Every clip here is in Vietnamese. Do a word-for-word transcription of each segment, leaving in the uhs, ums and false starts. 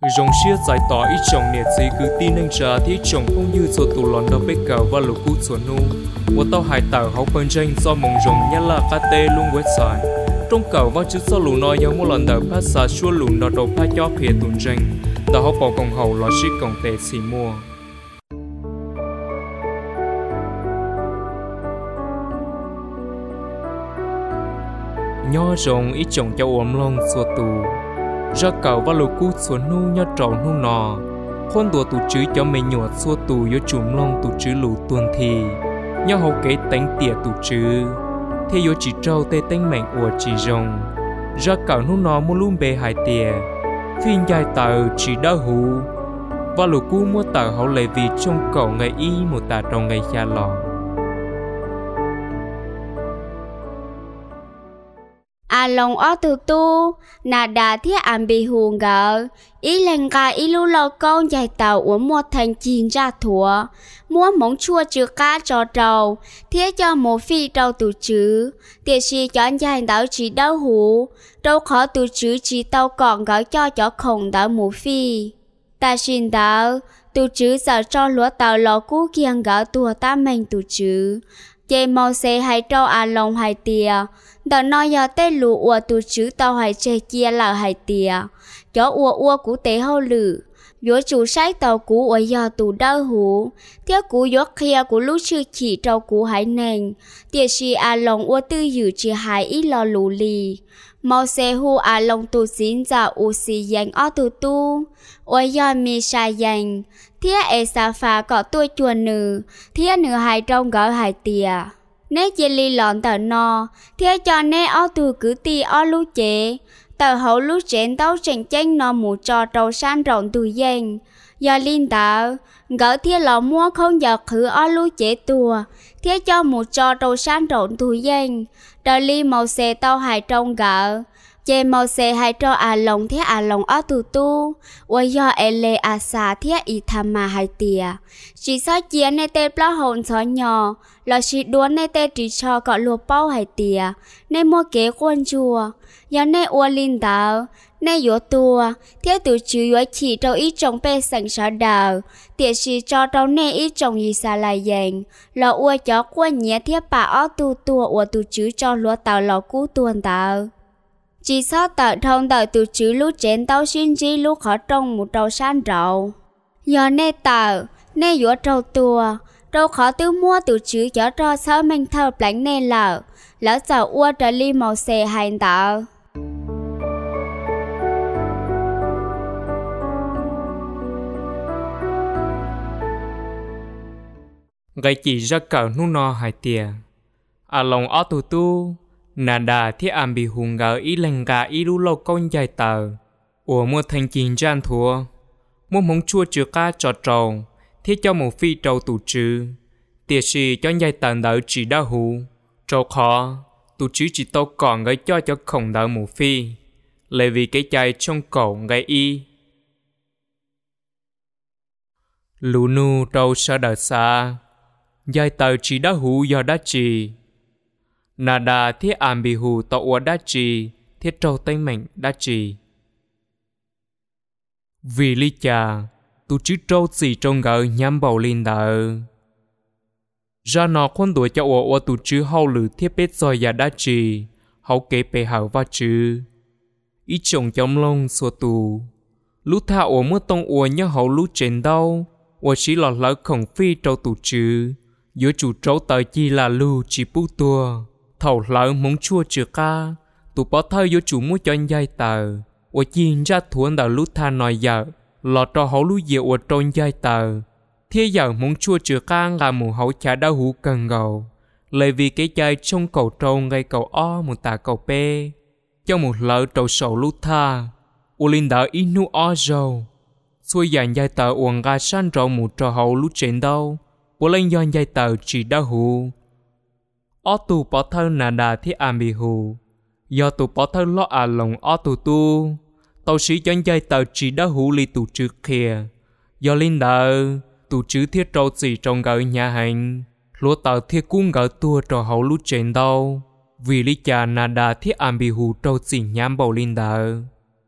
Rong xia giải tỏa ít chồng nhiệt gì cứ tin anh trả thì chồng không như số tù lòn đâu biết cả và lục cú chuẩn nu. Và tao hải tàu học bên tranh do mong rong nhá là cá tê luôn website. Trong cầu và chữ sau lù nói nhau một lần đầu phát xa xua lù nó đầu phát cho phía tuần tranh. Tao học bỏ công hậu là ship công tệ xì mua. Nhỏ rong ít chồng cho ôm lòng xua tù. Ra cầu và lục cú xuống nu nhá tròn nu nọ, khôn đùa tụ chữ cho mình nhọt xua tù yo chùm long tụ chữ lù tuần thì, nhá hậu kế tánh tỉa tụ chữ, thế yo chỉ trâu tê tánh mệnh ủa chỉ rồng, ra cầu nu nọ mua lùm bề hải tỉa, phiên dài tàu chỉ đau hú, và lục cú mua tàu hậu lệ vì trong cầu ngày y một tà trong ngày xa lò. À lòng ở từ tu nà đà thiết ăn bị hùn gỡ ý lên cả ý lưu lâu con dài tàu uống một thành chín ra thua mua món chua chứa cá cho trâu thiết cho một phi trâu tù chứ tiệt sĩ chọn dài tàu chỉ đau hú trâu khó tù chứ chỉ tàu còn gỡ cho cho khổng tàu một phi ta xin tàu tù chứ sợ cho lúa tàu lò cú kiêng gỡ tua ta mình tù chứ chê màu xe hay trâu à lòng hay tìa đợt nói giờ tê lù ua tù chứ tao hay chê chia là hay tìa chó ua ua cú tế hâu lử dỗ chủ sách tàu cú ua giờ tù đau hú tiếc cú dỗ kia cú lúc chưa chỉ trâu cú hay nền tiệt sĩ à lòng ua tư dữ chỉ hay ít lo lù lì màu xe hu à lòng tù xin ra u xì dành ở tù tu ua giờ mi sai dành thiết e sa pha có tôi chuồn nữ thiết nữ hai trong gỡ hai tìa nế chia ly lọn tờ no thiết cho nế ó tù cứ ti ó lú chế tờ hậu lú chén tấu chênh chênh no mù cho trâu san rộng tù danh do linh tạo gỡ thiết lọ mua không giờ khử ó lú chế tùa thiết cho mù cho trâu san rộng tù danh đờ ly màu xe tao hai trong gỡ chê màu xe hai trò à lòng thế à lòng ở tù tu ôi do e lê à xa thế y tham mà hai tìa chỉ sao chia nê tê plá hồn xó nhỏ là chỉ đua nê tê chỉ cho cọ lùa bao hai tìa nê mua kế quân chùa do nê ua linh đảo nê yếu tùa thế tù chứ yếu chỉ trâu ít trông bê sẵn sở đảo tiệt chỉ cho trâu nê ít trông gì xa lại dành là ua chó quân nhé thế bà ở tù tùa ua tù chứ cho lúa tàu lò cú tuần tàu chỉ sao tờ thông tờ từ chữ lúc chén tao xin chi lúc khó trông một trâu san rậu giờ nê tờ nê dũa trâu tua trâu khó tư mua từ chữ cho trò sao mình thơ bánh nê lợ lỡ giờ ua trở ly màu xe hành tờ Gai chỉ ra cờ nu no hai tìa à lòng ó tù tu nà đà thiết ảm bị hùng gỡ ý lành gà ý lú lâu con dài tờ ủa mua thành kín gian thua mua mong chua chứa cá cho trầu thiết cho một phi trầu tù trừ tiệt sĩ cho dài tờ đỡ chỉ đau hù trầu khó tù trừ chỉ tao còn gửi cho cho khổng đỡ một phi lại vì cái chai trong cổ gây y lù nu trầu sợ đỡ xa dài tờ chỉ đau hù do đá trì nà đà thiết ảm bị hù tọ ua đá trì thiết trâu tay mệnh đá trì vì lý cha tu chứ trâu xì trong gỡ nhắm bầu linh đỡ ra nọ con đuổi cho ua ua tu chứ hậu lử thiết bết rồi ya đá trì hậu kế bề hậu va chứ ít chồng chống lông xua tù lúc tha ua mua tông ua nhớ hậu lúc trên đâu ua chỉ lọt lỡ khổng phi trâu tu chứ giữa chủ trâu tới chi là lưu chỉ bút tua thầu lỡ mong chua chứa ca tụ bỏ thơ vô chủ mua cho anh dây tờ ủa chiên ra thuần đào lúc tha nói giờ lọt cho hậu lúc dịu ủa trôn dây tờ thế giờ mong chua chứa ca là một hậu chả đau hũ cần gầu lại vì cái chơi trong cầu trôn gây cầu o một tà cầu p cho một lỡ trầu sầu lúc tha ủa linh đảo inu o rầu xuôi dàn dây tờ uổng gà san rầu một trò hậu lúc trên đâu ủa lên do dây tờ chỉ đau hũ ó tù bỏ thơ nà đà thiết ảm bị hù do tù bỏ thơ lo à lòng ó tù tu tàu sĩ cho dây tờ chỉ đã hù li tù trừ kìa do linh đờ tù chứ thiết trâu gì trong gỡ nhà hành lúa tờ thiết cung gỡ tua trò hậu lúc trên đâu vì lý cha nà đà thiết ảm bị hù trâu gì nhám bầu linh đờ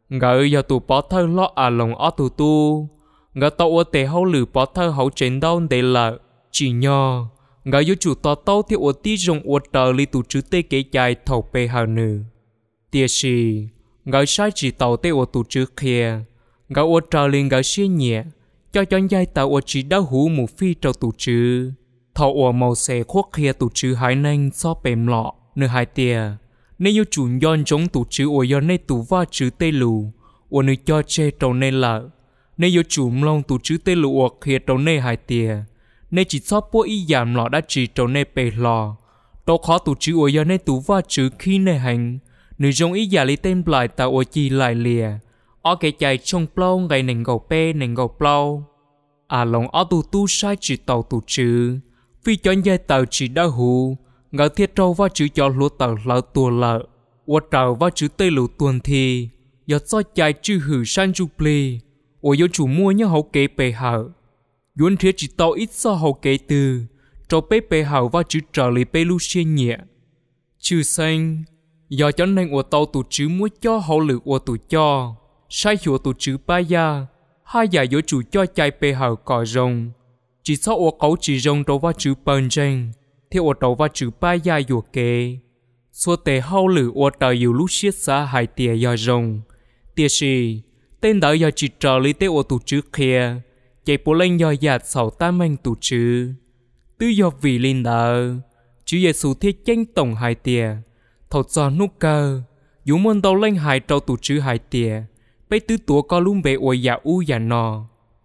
ngỡ giờ tụ bỏ thơ lo à lòng ở tụ tu ngỡ tàu ở tề hậu lử bỏ thơ hậu trên đâu để là chỉ nhỏ ngỡ yếu chủ tàu tàu thì ở tí rong ở tờ li tụ chữ tê kế dài thầu bề hờ nữ tia xì ngỡ sai chỉ tàu tê ở tụ chữ kia ngỡ ở tờ li ngỡ xia nhẹ cho chọn dài tàu ở chỉ đau hú một phi trâu tụ chữ thầu ở màu xe khuất kia tụ chữ hải nanh so bềm lọ nửa hai tia nên yêu chủ yon chống tụ chữ ở yon nên tụ va chữ tê lù ở nơi cho che trâu nên là nên yêu chủ mông tụ chữ tê lù ở kia trâu nên hai tia nên chỉ so bố ý giảm lọ đã chỉ trâu nên bề lò đâu khó tụ chữ ở yon nên tụ va chữ khi nên hành nửa trong ý giả lấy tên lại tàu ở chi lại lìa ở cái chạy trong plau ngày nền gầu pe nền gầu plau à lòng ở tụ tu sai chỉ tàu tụ chữ vì chọn dài tàu chỉ đau hù ngỡ thiết trâu va chữ cho lúa tàu lỡ tua lợ ở trâu va chữ tây lũ tuần thì giờ so chạy chữ hử san chu pli ở yếu chủ mua nhớ hậu kế bề hở yuan thiết chỉ tàu ít so hậu kế từ trâu bê bề hở va chữ trở lại bê lu xuyên nhẹ chữ xanh giờ cho nên ở tàu tụ chữ muốn cho hậu lự ở tụ cho sai hiểu tụ chữ ba ya hai giờ yếu chủ cho chạy bề hở cỏ rồng chỉ so ở cấu chỉ rồng trâu va chữ bần tranh theo ở đầu và chữ ba ya dùa kê, số tệ hậu lử ở đầu yêu lúc xiết xa hai tia ya rồng, tia gì tên đó ya chỉ trở lý tế ở tụ chữ kia, chạy bộ lên ya yạt sáu tam anh tụ chữ, tư do vì linh đạo, chữ Giêsu thiết tranh tổng hai tia, thầu cho nút cơ, dù muốn đầu lên hai trâu tụ chữ hai tia, bây tứ tuổi có luôn bề ở ya u ya nọ,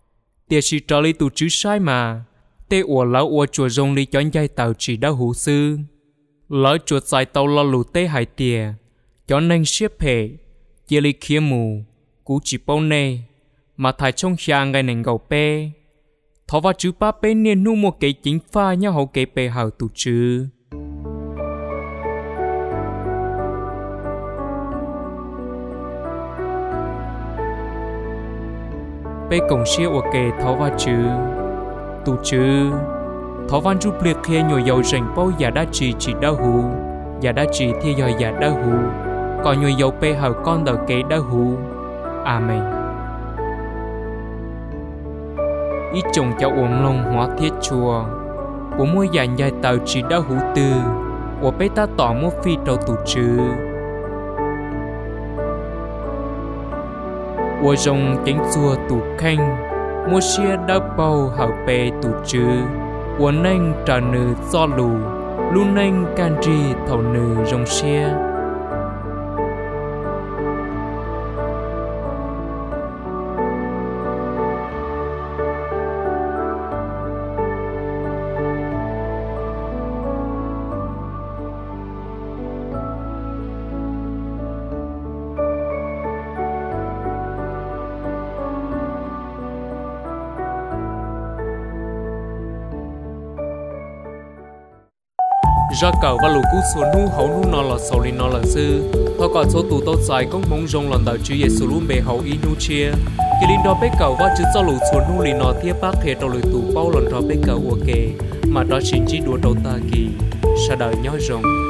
tia chỉ trở lý tụ chữ sai mà. Tê ủa lão ủa chùa rong đi chọn dây tàu chỉ đã hữu sư lỡ chùa dài tàu lo lù tê hải tìa chọn nên xếp hệ chia ly khía mù cú chỉ bao nê mà thải trong xa ngày nền gầu bê thọ vào chữ ba bê niên nu một cái chính pha nhau hậu cái bê hào tụ chữ bê cổng xia ủa kề thọ vào chữ tụ chữ thọ văn chụp liệt kia nhồi dầu rành bao giả đa trì chỉ đau hú giả đa trì thì dòi giả đau hú còn nhồi dầu bê hở con đầu kế đau hú amen ít chồng cháu uống lông hóa thiết chùa của môi dàn dài tàu chỉ đau hú tư của bê ta tỏ một phi trâu tụ chữ của rồng chánh chùa tụ khanh mua xia đau bao hậu bê tụ chữ của nênh trà nữ do lù lu nênh can tri thầu nữ rồng xia ra cầu và lũ cú xuống nu hậu nu nọ là sầu li nọ là sư thọ còn số tụ tốt dài công mong rong lần đầu chữ Giêsu luôn bề hậu inu chia khi linh đó bế cầu và chữ cho lũ xuống nu li nọ thiết bác hệ đầu lũ tụ bao lần đó bế cầu ok mà đó chính chỉ đua đầu ta kỳ sa đời nhớ rong